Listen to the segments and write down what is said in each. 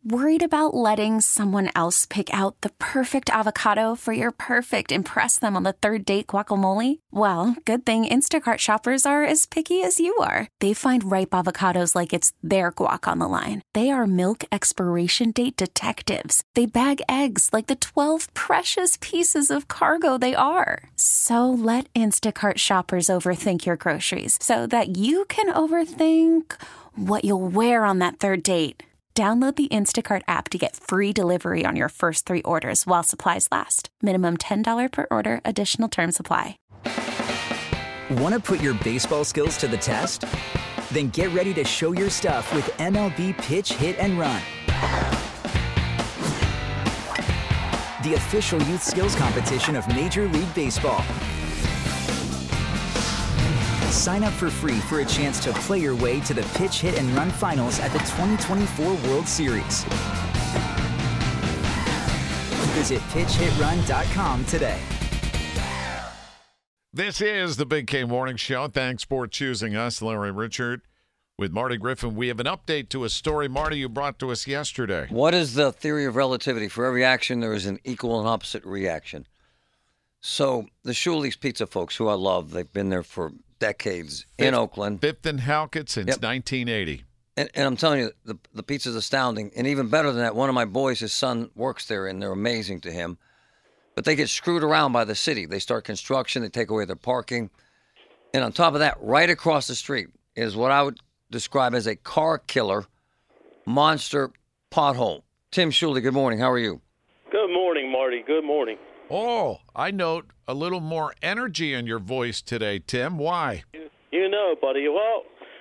Worried about letting someone else pick out the perfect avocado for your perfect impress them on the third date guacamole? Well, good thing Instacart shoppers are as picky as you are. They find ripe avocados like it's their guac on the line. They are milk expiration date detectives. They bag eggs like the 12 precious pieces of cargo they are. So let Instacart shoppers overthink your groceries so that you can overthink what you'll wear on that third date. Download the Instacart app to get free delivery on your first 3 orders while supplies last. Minimum $10 per order. Additional terms apply. Want to put your baseball skills to the test? Then get ready to show your stuff with MLB Pitch, Hit, and Run. The official youth skills competition of Major League Baseball. Sign up for free for a chance to play your way to the Pitch, Hit, and Run finals at the 2024 World Series. Visit pitchhitrun.com today. This is the Big K Morning Show. Thanks for choosing us. Larry Richert with Marty Griffin. We have an update to a story, Marty, you brought to us yesterday. What is the theory of relativity? For every action, there is an equal and opposite reaction. So the Shuli's Pizza folks, who I love, they've been there for decades in Oakland. Fifth and Halkett since 1980. And I'm telling you, the pizza's astounding. And even better than that, one of my boys, his son, works there, and they're amazing to him. But they get screwed around by the city. They start construction. They take away their parking. And on top of that, right across the street is what I would describe as a car killer monster pothole. Tim Shuley, good morning. How are you? Good morning, Marty. Good morning. Oh, I note a little more energy in your voice today, Tim. Why? You know, buddy. Well,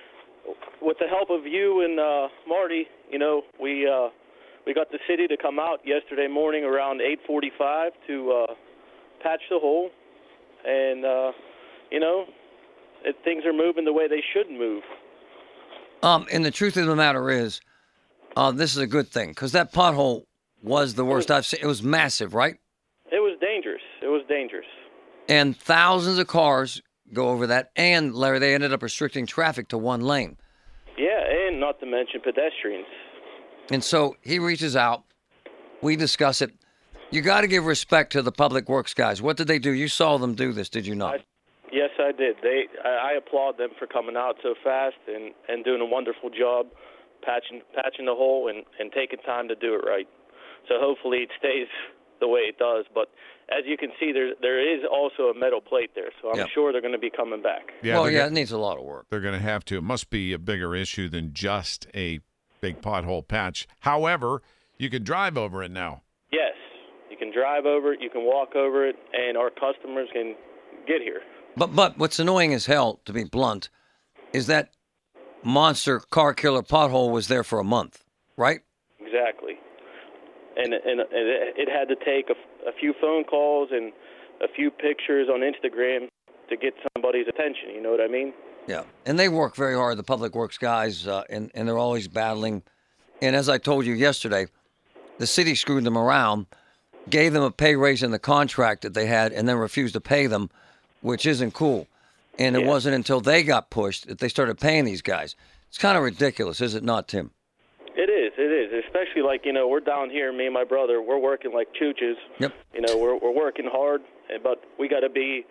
with the help of you and Marty, you know, we got the city to come out yesterday morning around 8:45 to patch the hole, and you know, things are moving the way they should move. And the truth of the matter is, this is a good thing because that pothole was the worst I've seen. It was massive, right? It was dangerous. It was dangerous. And thousands of cars go over that. And, Larry, they ended up restricting traffic to one lane. Yeah, and not to mention pedestrians. And so he reaches out. We discuss it. You got to give respect to the public works guys. What did they do? You saw them do this, did you not? Yes, I did. I applaud them for coming out so fast and doing a wonderful job patching the hole and taking time to do it right. So hopefully it stays the way it does. But as you can see, there is also a metal plate there, so I'm sure they're going to be coming back. Yeah, it needs a lot of work. They're going to have to. It must be a bigger issue than just a big pothole patch. However, you can drive over it now. Yes, you can drive over it, you can walk over it, and our customers can get here. But what's annoying as hell, to be blunt, is that monster car killer pothole was there for a month, right? Exactly. And it had to take a few phone calls and a few pictures on Instagram to get somebody's attention. You know what I mean? Yeah. And they work very hard, the public works guys, and they're always battling. And as I told you yesterday, the city screwed them around, gave them a pay raise in the contract that they had, and then refused to pay them, which isn't cool. And it wasn't until they got pushed that they started paying these guys. It's kind of ridiculous, is it not, Tim? It is. Especially like, you know, we're down here, me and my brother, we're working like chooches. Yep. You know, we're working hard, but we got to be,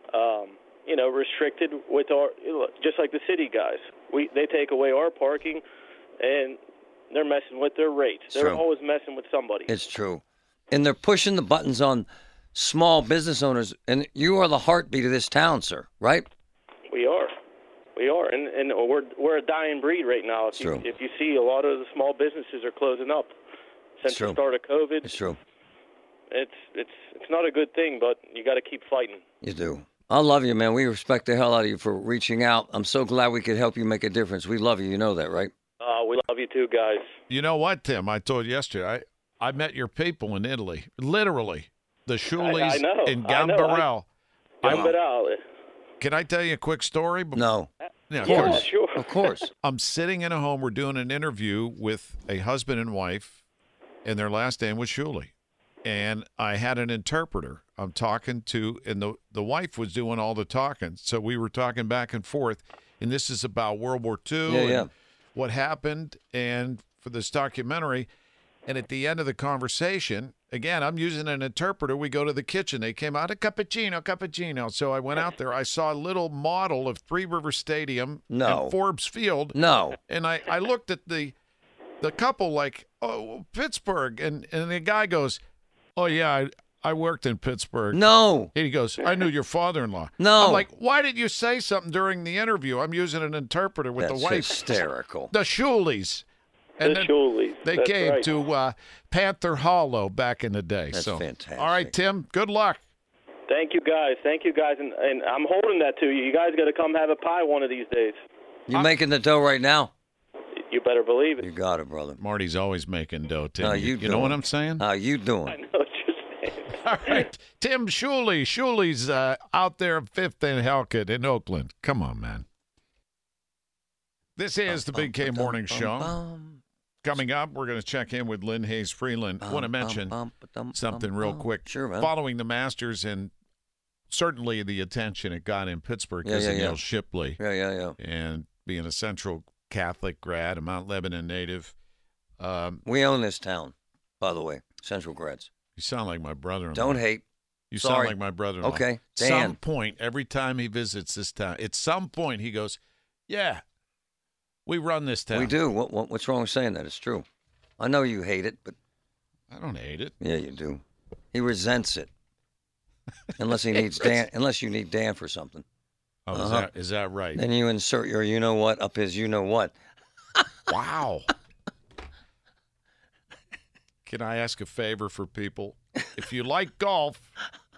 you know, restricted with our, just like the city guys. They take away our parking, and they're messing with their rates. They're always messing with somebody. It's true. And they're pushing the buttons on small business owners, and you are the heartbeat of this town, sir, right? We are, and we're a dying breed right now. If you see, a lot of the small businesses are closing up since the start of COVID. It's true. It's not a good thing, but you got to keep fighting. You do. I love you, man. We respect the hell out of you for reaching out. I'm so glad we could help you make a difference. We love you. You know that, right? We love you too, guys. You know what, Tim? I told you yesterday, I met your people in Italy, literally. The Shulis in Gambarel. Can I tell you a quick story? No. Yeah, of course. Sure. Of course. I'm sitting in a home. We're doing an interview with a husband and wife, and their last name was Shuli. And I had an interpreter I'm talking to, and the wife was doing all the talking. So we were talking back and forth, and this is about World War II and what happened and for this documentary. And at the end of the conversation, again, I'm using an interpreter. We go to the kitchen. They came out, a cappuccino. So I went out there. I saw a little model of Three River Stadium No. and Forbes Field. No. And I looked at the couple like, oh, Pittsburgh. And the guy goes, oh, yeah, I worked in Pittsburgh. No. And he goes, I knew your father-in-law. No. I'm like, why didn't you say something during the interview? I'm using an interpreter with That's the wife. hysterical. The Shuleys. And The then Shuleys. they That's came right. to Panther Hollow back in the day. That's so fantastic. All right, Tim, good luck. Thank you, guys. And I'm holding that to you. You guys got to come have a pie one of these days. You making the dough right now? You better believe it. You got it, brother. Marty's always making dough, Tim. How you you know what doing? I'm saying? How you I doing? know what you're saying. All right, Tim Shuley. Shuley's out there at 5th and Halkett in Oakland. Come on, man. This is the Big K Morning Show. Coming up, we're going to check in with Lynn Hayes Freeland. I want to mention something real quick. Sure, man. Following the Masters and certainly the attention it got in Pittsburgh because of Neil Shipley Yeah. and being a Central Catholic grad, a Mount Lebanon native. We own this town, by the way, Central Grads. You sound like my brother-in-law. Don't hate. You Sorry. sound like my brother-in-law. Okay, At Dan. some point, every time he visits this town, at some point he goes, yeah, we run this town. We do. What's wrong with saying that? It's true. I know you hate it, but I don't hate it. yeah, you do. He resents it. Unless he needs Dan. Unless you need Dan for something. Oh, is that right? Then you insert your you know what up his you know what. Wow. Can I ask a favor for people? If you like golf,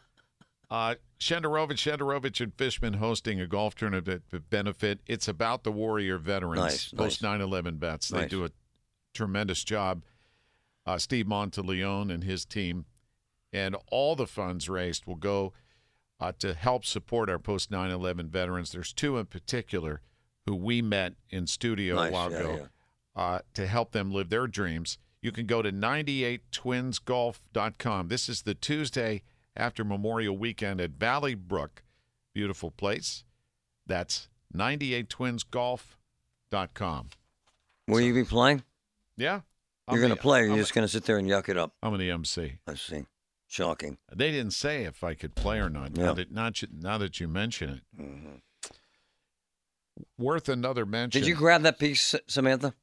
Shenderovich and Fishman hosting a golf tournament benefit. It's about the Warrior veterans, Nice. post 9/11 vets. They Nice. do a tremendous job. Steve Monteleone and his team, and all the funds raised will go to help support our post 9/11 veterans. There's two in particular who we met in studio a while ago to help them live their dreams. You can go to 98twinsgolf.com. This is the Tuesday after Memorial Weekend at Valley Brook. Beautiful place. That's 98twinsgolf.com. Will you be playing? Yeah. You're going to play, or you're just going to sit there and yuck it up? I'm an MC. I see. Shocking. They didn't say if I could play or not. Yeah. Now that you mention it. Mm-hmm. Worth another mention. Did you grab that piece, Samantha?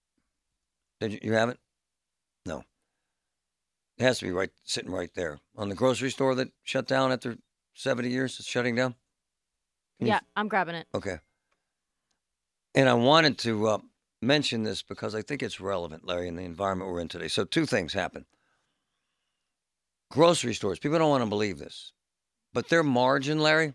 Did you have it? No. It has to be sitting right there. On the grocery store that shut down after 70 years, it's shutting down? Yeah, I'm grabbing it. Okay. And I wanted to mention this because I think it's relevant, Larry, in the environment we're in today. So two things happen. Grocery stores, people don't want to believe this, but their margin, Larry,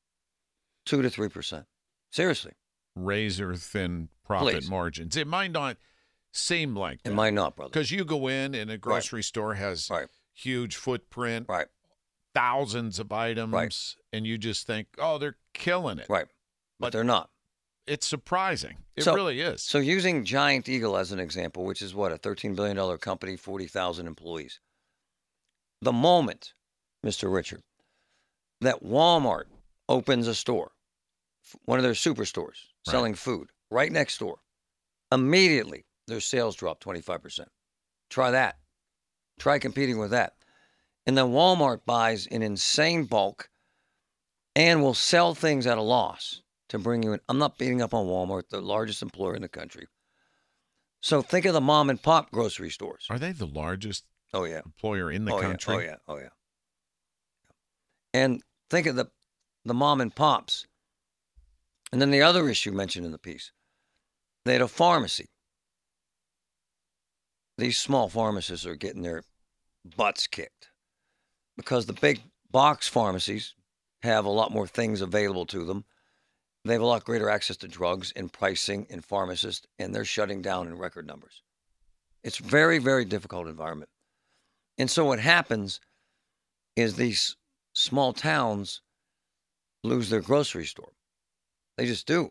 2 to 3%. Seriously. Razor thin profit Please. margins. It might not seem like that. It might not, brother. Because you go in and a grocery store has huge footprint, Right. thousands of items, Right. and you just think, oh, they're killing it. Right. But they're not. It's surprising. It So- really is. So using Giant Eagle as an example, which is what, a $13 billion company, 40,000 employees. The moment, Mr. Richard, that Walmart opens a store, one of their superstores, selling food, right next door, immediately their sales drop 25%. Try that. Try competing with that. And then Walmart buys in insane bulk and will sell things at a loss to bring you in. I'm not beating up on Walmart, the largest employer in the country. So think of the mom and pop grocery stores. Are they the largest Oh, yeah. employer in the country? Oh, yeah. And think of the mom and pops. And then the other issue mentioned in the piece, they had a pharmacy. These small pharmacists are getting their butts kicked because the big box pharmacies have a lot more things available to them. They have a lot greater access to drugs and pricing and pharmacists, and they're shutting down in record numbers. It's very, very difficult environment. And so what happens is these small towns lose their grocery store. They just do.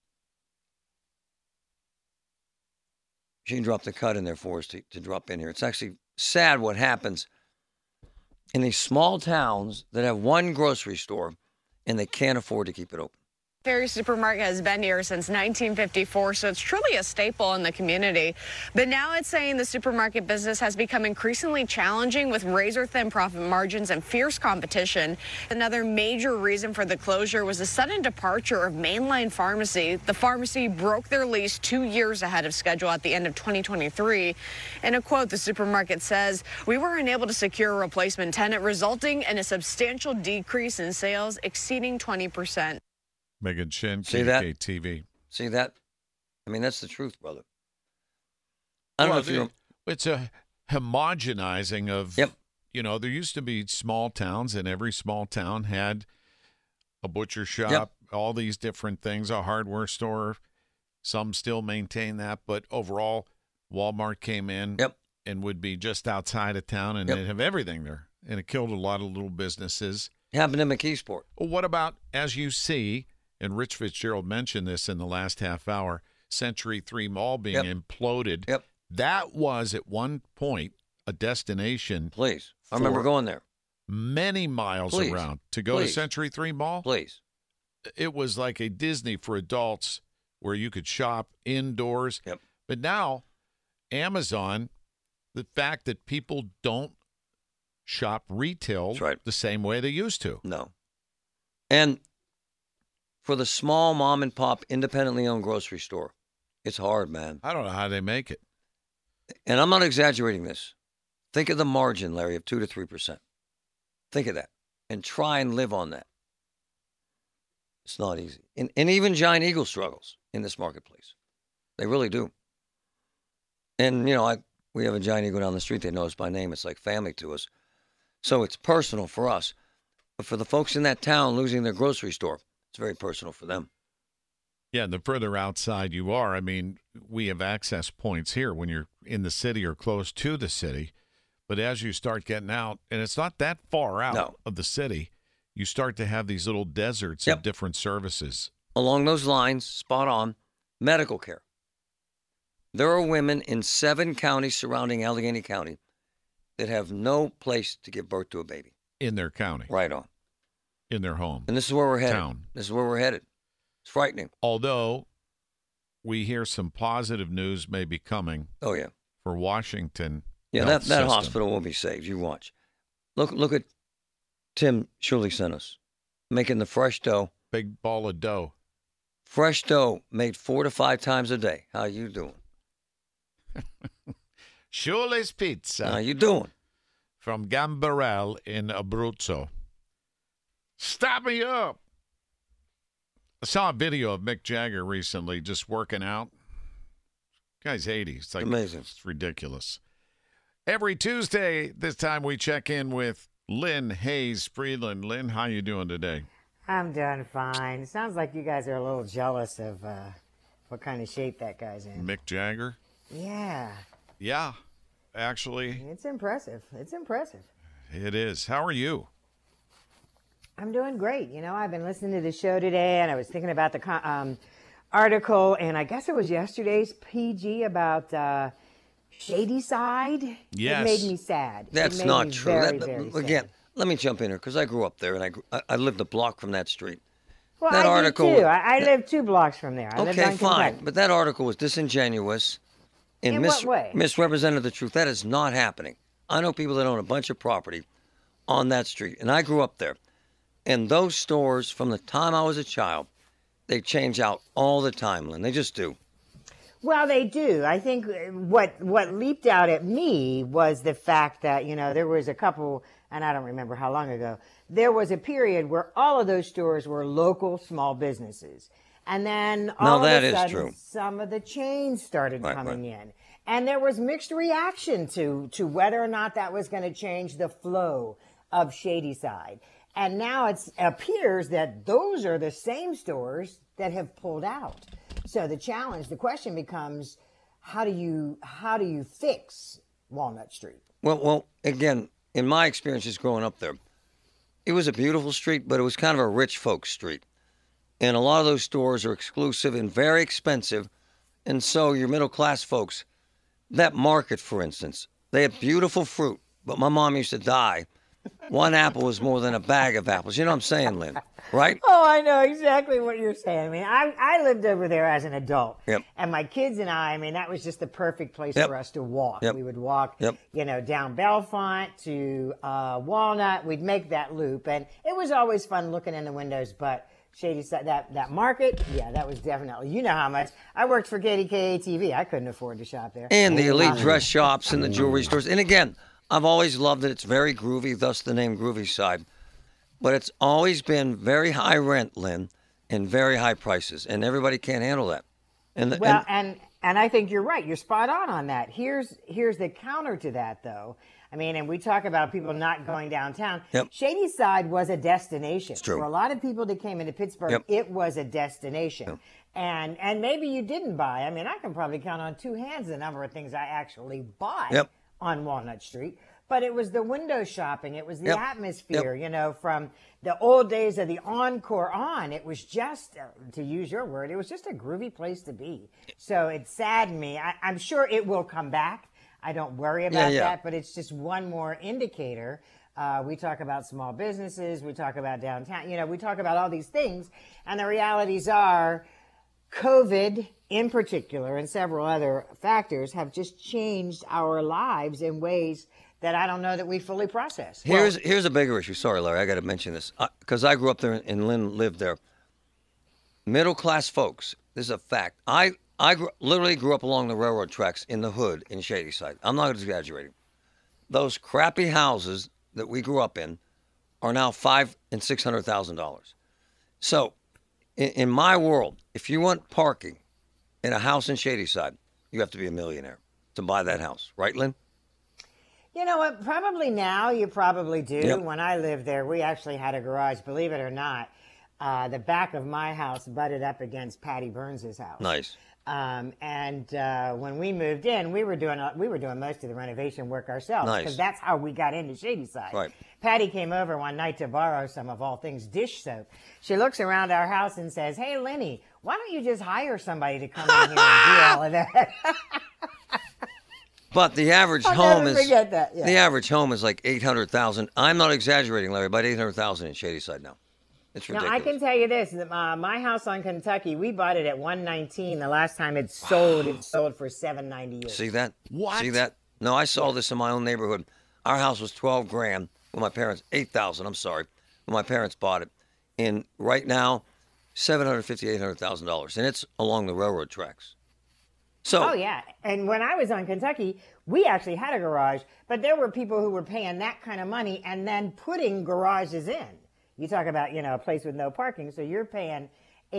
She can drop the cut in there for us to drop in here. It's actually sad what happens in these small towns that have one grocery store and they can't afford to keep it open. Ferry Supermarket has been here since 1954, so it's truly a staple in the community. But now it's saying the supermarket business has become increasingly challenging with razor-thin profit margins and fierce competition. Another major reason for the closure was the sudden departure of Mainline Pharmacy. The pharmacy broke their lease 2 years ahead of schedule at the end of 2023. In a quote, the supermarket says, "We were unable to secure a replacement tenant, resulting in a substantial decrease in sales exceeding 20%. Megan Shin, See that? KKTV. See that? I mean, that's the truth, brother. I don't know if you're... It's a homogenizing of, Yep. you know, there used to be small towns, and every small town had a butcher shop, Yep. all these different things, a hardware store. Some still maintain that, but overall, Walmart came in Yep. and would be just outside of town, and Yep. they'd have everything there. And it killed a lot of little businesses. Happened in McKeesport. Well, what about, as you see, and Rich Fitzgerald mentioned this in the last half hour, Century 3 Mall being Yep. imploded. Yep. That was at one point a destination Please. I remember for going there. many miles Please. around to go to Please. Century 3 Mall. Please. It was like a Disney for adults where you could shop indoors. Yep. But now, Amazon, the fact that people don't shop retail That's right. the same way they used to. No. And for the small mom and pop independently owned grocery store, it's hard, man. I don't know how they make it. And I'm not exaggerating this. Think of the margin, Larry, of 2 to 3%. Think of that. And try and live on that. It's not easy. And even Giant Eagle struggles in this marketplace. They really do. And, you know, we have a Giant Eagle down the street. They know us by name. It's like family to us. So it's personal for us. But for the folks in that town losing their grocery store, it's very personal for them. Yeah, and the further outside you are, I mean, we have access points here when you're in the city or close to the city. But as you start getting out, and it's not that far out of the city, you start to have these little deserts of different services. Along those lines, spot on, medical care. There are women in 7 counties surrounding Allegheny County that have no place to give birth to a baby. In their county. Right on. In their home. And this is where we're headed. Town. This is where we're headed. It's frightening. Although we hear some positive news may be coming. Oh, yeah. For Washington. Yeah, health that system. hospital will be saved. You watch. Look at Tim Shuley sent us. Making the fresh dough. Big ball of dough. Fresh dough made 4 to 5 times a day. How you doing? Shuley's Pizza. How you doing? From Gambarel in Abruzzo. Stop me up. I saw a video of Mick Jagger recently just working out. Guy's 80. It's like amazing. It's ridiculous. Every Tuesday, this time we check in with Lynn Hayes Friedland. Lynn, how you doing today? I'm doing fine. It sounds like you guys are a little jealous of what kind of shape that guy's in. Mick Jagger? Yeah. Yeah, actually. It's impressive. It's impressive. It is. How are you? I'm doing great. You know, I've been listening to the show today, and I was thinking about the article, and I guess it was yesterday's PG about Shady Side. Yes. It made me sad. That's it made not me true. Very, That- very again, sad. let me jump in here because I grew up there and I lived a block from that street. Well, that I article. did too. I live 2 blocks from there. I lived Okay, on fine. Kentucky. But that article was disingenuous and In what way? misrepresented the truth. That is not happening. I know people that own a bunch of property on that street, and I grew up there. And those stores, from the time I was a child, they change out all the time, Lynn. They just do. Well, they do. I think what leaped out at me was the fact that, you know, there was a couple, and I don't remember how long ago, there was a period where all of those stores were local small businesses. And then all that of a is sudden, true. some of the chains started Right, coming in. And there was mixed reaction to whether or not that was going to change the flow of Shady Side. And now it appears that those are the same stores that have pulled out. So the question becomes, how do you fix Walnut Street? Well, again, in my experiences growing up there, it was a beautiful street, but it was kind of a rich folks street. And a lot of those stores are exclusive and very expensive. And so your middle class folks, that market, for instance, they have beautiful fruit. But my mom used to die one apple is more than a bag of apples. You know what I'm saying, Lynn? Right? Oh, I know exactly what you're saying. I mean, I lived over there as an adult. Yep. And my kids and I mean, that was just the perfect place Yep. for us to walk. Yep. We would walk, Yep. Down Bellefonte to Walnut. We'd make that loop. And it was always fun looking in the windows. But Shady Side, that market, yeah, that was definitely, you know how much. I worked for KDKA TV. I couldn't afford to shop there. And the elite dress shops and the jewelry stores. And again, I've always loved it. It's very groovy, thus the name Groovy Side. But it's always been very high rent, Lynn, and very high prices. And everybody can't handle that. And I think you're right. You're spot on that. Here's the counter to that, though. I mean, and we talk about people not going downtown. Yep. Shady Side was a destination. It's true. For a lot of people that came into Pittsburgh, Yep. it was a destination. Yep. And maybe you didn't buy. I mean, I can probably count on two hands the number of things I actually bought Yep. on Walnut Street. But it was the window shopping. It was the Yep. atmosphere, from the old days of the Encore on. It was just, to use your word, it was just a groovy place to be. So it saddened me. I'm sure it will come back. I don't worry about that, but it's just one more indicator. We talk about small businesses. We talk about downtown. We talk about all these things. And the realities are COVID in particular and several other factors have just changed our lives in ways that I don't know that we fully process. Here's a bigger issue. Sorry, Larry, I got to mention this because I grew up there and Lynn lived there. Middle class folks. This is a fact. I literally grew up along the railroad tracks in the hood in Shady Side. I'm not exaggerating. Those crappy houses that we grew up in are now $500,000 and $600,000. So, in my world, if you want parking in a house in Shady Side, you have to be a millionaire to buy that house, right, Lynn? You know what? Probably now you probably do. Yep. When I lived there, we actually had a garage, believe it or not. The back of my house butted up against Patty Burns's house. Nice. When we moved in, we were doing most of the renovation work ourselves Nice. because that's how we got into Shady Side. Right. Patty came over one night to borrow some of all things dish soap. She looks around our house and says, "Hey, Lenny, why don't you just hire somebody to come in here and do all of that?" But the average I'll home never is forget that, yeah. the average home is like 800,000. I'm not exaggerating, Larry. About 800,000 in Shady Side now. It's ridiculous. Now, I can tell you this. My house on Kentucky, we bought it at $119. The last time it sold for $798. See that? What? See that? No, I saw this in my own neighborhood. Our house was $12,000 when my parents, $8,000, I'm sorry, when my parents bought it. And right now, $750,000, $800,000. And it's along the railroad tracks. So, Oh, yeah. And when I was on Kentucky, we actually had a garage, but there were people who were paying that kind of money and then putting garages in. You talk about, a place with no parking, so you're paying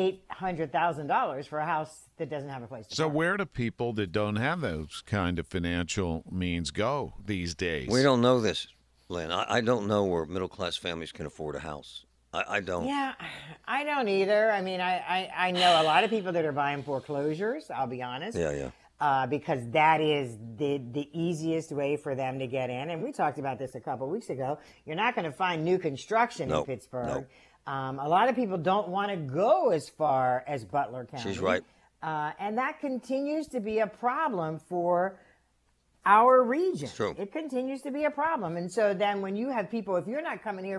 $800,000 for a house that doesn't have a place to So park. where do people that don't have those kind of financial means go these days? we don't know this, Lynn. I don't know where middle-class families can afford a house. I don't. Yeah, I don't either. I mean, I know a lot of people that are buying foreclosures, I'll be honest. Yeah. Because that is the easiest way for them to get in. And we talked about this a couple of weeks ago. You're not going to find new construction in Pittsburgh. Nope. A lot of people don't want to go as far as Butler County. She's right. And that continues to be a problem for our region. It's true. It continues to be a problem. And so then when you have people, if you're not coming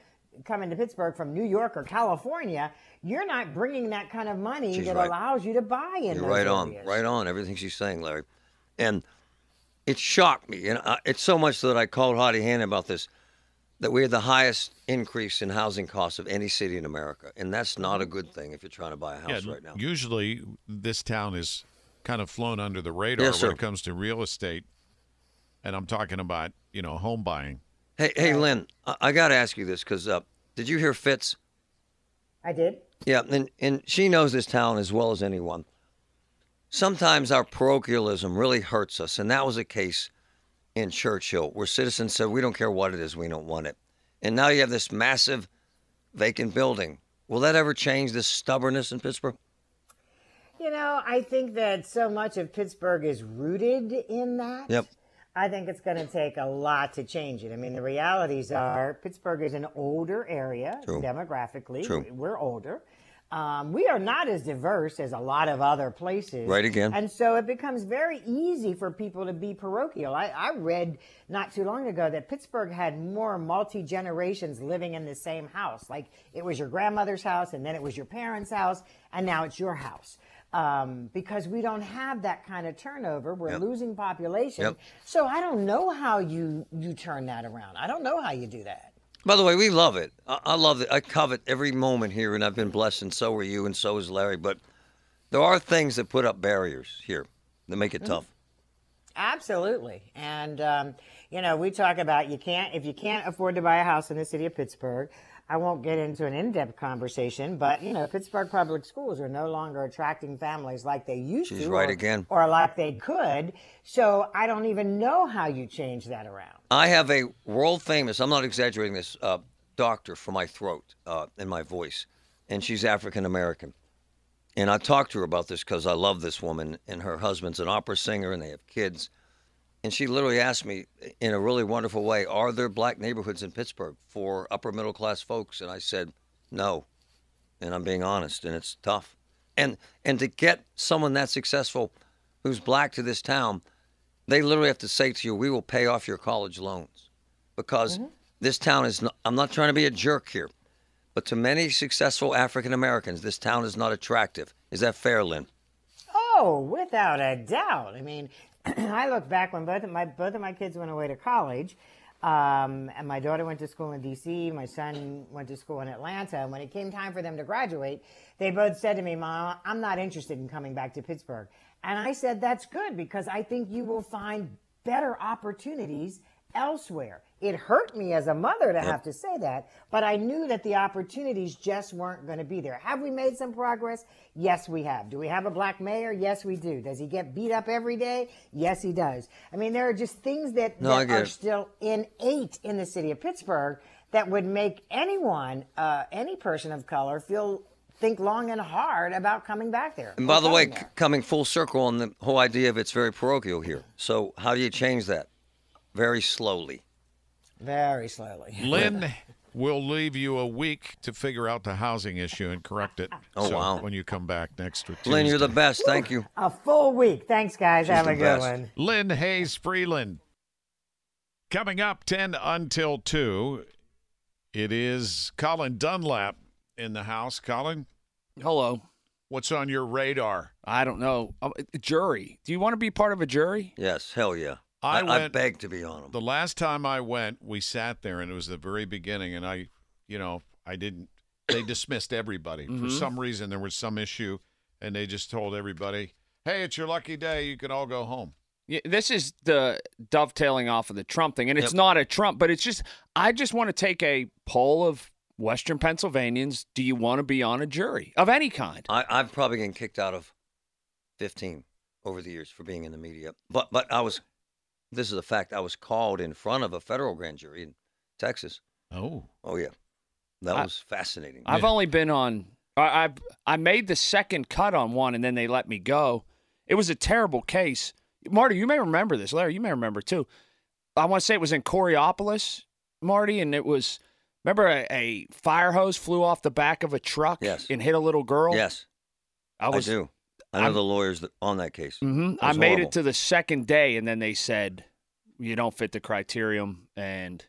to Pittsburgh from New York or California, you're not bringing that kind of money She's that right. allows you to buy in You're those right on. areas. Right on. Everything she's saying, Larry. And it shocked me. And it's so much so that I called Hottie Hanna about this, that we had the highest increase in housing costs of any city in America. And that's not a good thing if you're trying to buy a house right now. Usually this town is kind of flown under the radar Yes, sir. when it comes to real estate. And I'm talking about, home buying. Hey, Lynn, I got to ask you this because did you hear Fitz? I did. Yeah, and she knows this town as well as anyone. Sometimes our parochialism really hurts us, and that was a case in Churchill where citizens said, we don't care what it is, we don't want it. And now you have this massive vacant building. Will that ever change this stubbornness in Pittsburgh? I think that so much of Pittsburgh is rooted in that. Yep. I think it's going to take a lot to change it. I mean, the realities are Pittsburgh is an older area True. demographically. True. We're older. We are not as diverse as a lot of other places. Right again. And so it becomes very easy for people to be parochial. I read not too long ago that Pittsburgh had more multi-generations living in the same house. Like it was your grandmother's house, and then it was your parents' house, and now it's your house. Because we don't have that kind of turnover. We're losing population. So I don't know how you turn that around. I don't know how you do that. By the way, we love it. I love it. I covet every moment here, and I've been blessed, and so are you, and so is Larry. But there are things that put up barriers here that make it tough. Absolutely. And, we talk about if you can't afford to buy a house in the city of Pittsburgh, I won't get into an in-depth conversation, but, Pittsburgh public schools are no longer attracting families like they used to. She's right again. Or like they could. So I don't even know how you change that around. I have a world famous, I'm not exaggerating this, doctor for my throat and my voice, and she's African American. And I talked to her about this because I love this woman, and her husband's an opera singer, and they have kids. And she literally asked me in a really wonderful way, are there black neighborhoods in Pittsburgh for upper middle class folks? And I said, no. And I'm being honest, and it's tough. And to get someone that successful who's black to this town, they literally have to say to you, we will pay off your college loans. Because this town is not, I'm not trying to be a jerk here, but to many successful African Americans, this town is not attractive. Is that fair, Lynn? Oh, without a doubt. I mean, I look back when both of my kids went away to college, and my daughter went to school in D.C., my son went to school in Atlanta, and when it came time for them to graduate, they both said to me, Mom, I'm not interested in coming back to Pittsburgh. And I said, that's good, because I think you will find better opportunities elsewhere. It hurt me as a mother to have to say that, but I knew that the opportunities just weren't going to be there. Have we made some progress? Yes, we have. Do we have a black mayor? Yes, we do. Does he get beat up every day? Yes, he does. I mean, there are just things that are still innate in the city of Pittsburgh that would make anyone, any person of color, think long and hard about coming back there. And by the way, coming full circle on the whole idea of it's very parochial here. So how do you change that? Very slowly. Very slowly. Lynn will leave you a week to figure out the housing issue and correct it. Oh, wow. When you come back next Tuesday. Lynn, you're the best. Thank you. A full week. Thanks, guys. Have a good one. Lynn Hayes Freeland. Coming up 10 until 2, it is Colin Dunlap in the house. Colin? Hello. What's on your radar? I don't know. Jury. Do you want to be part of a jury? Yes, hell yeah. I begged to be on them. The last time I went, we sat there, and it was the very beginning, and I didn't. They dismissed everybody. For some reason, there was some issue, and they just told everybody, hey, it's your lucky day. You can all go home. Yeah, this is the dovetailing off of the Trump thing, and it's not a Trump, but it's just I just want to take a poll of Western Pennsylvanians. Do you want to be on a jury of any kind? I've probably been kicked out of 15 over the years for being in the media, but I was. This is a fact. I was called in front of a federal grand jury in Texas. Oh yeah, that was fascinating. I've only been on. I made the second cut on one, and then they let me go. It was a terrible case. Marty, you may remember this. Larry, you may remember too. I want to say it was in Coriopolis, Marty, and it was. Remember a fire hose flew off the back of a truck and hit a little girl? Yes, I do. I know the lawyers on that case. I made it to the second day, and then they said, you don't fit the criterion, and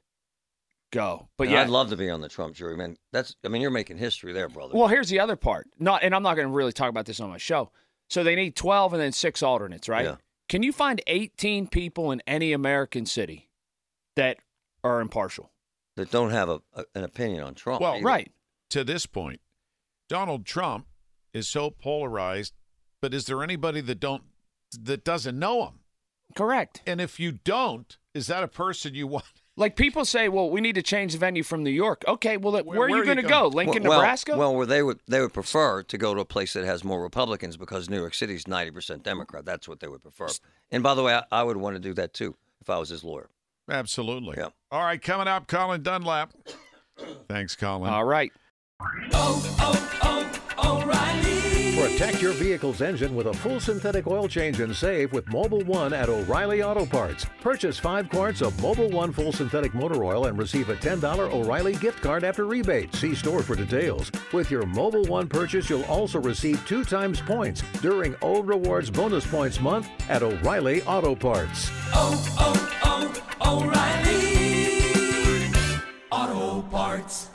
go. But I'd love to be on the Trump jury, man. You're making history there, brother. Well, here's the other part. And I'm not going to really talk about this on my show. So they need 12 and then 6 alternates, right? Yeah. Can you find 18 people in any American city that are impartial? That don't have an opinion on Trump. Well, either. right. To this point, Donald Trump is so polarized. But is there anybody that doesn't know him? Correct. And if you don't, is that a person you want? Like people say, well, we need to change the venue from New York. Okay, well, where are you going to go? Lincoln, Nebraska? Well, where they would prefer to go to a place that has more Republicans because New York City is 90% Democrat. That's what they would prefer. And by the way, I would want to do that too if I was his lawyer. Absolutely. Yeah. All right, coming up, Colin Dunlap. Thanks, Colin. All right. O'Reilly. Protect your vehicle's engine with a full synthetic oil change and save with Mobil 1 at O'Reilly Auto Parts. Purchase 5 quarts of Mobil 1 full synthetic motor oil and receive a $10 O'Reilly gift card after rebate. See store for details. With your Mobil 1 purchase, you'll also receive 2 times points during O Rewards Bonus Points Month at O'Reilly Auto Parts. O'Reilly Auto Parts.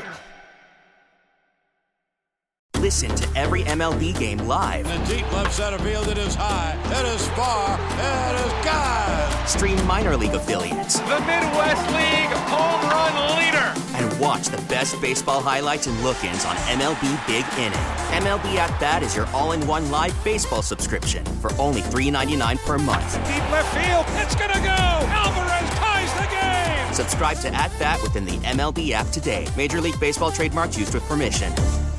Listen to every MLB game live. In the deep left center field, it is high, it is far, it is gone. Stream minor league affiliates. The Midwest League home run leader. And watch the best baseball highlights and look-ins on MLB Big Inning. MLB At Bat is your all-in-one live baseball subscription for only $3.99 per month. Deep left field, it's gonna go. Alvarez ties the game. Subscribe to At Bat within the MLB app today. Major League Baseball trademarks used with permission.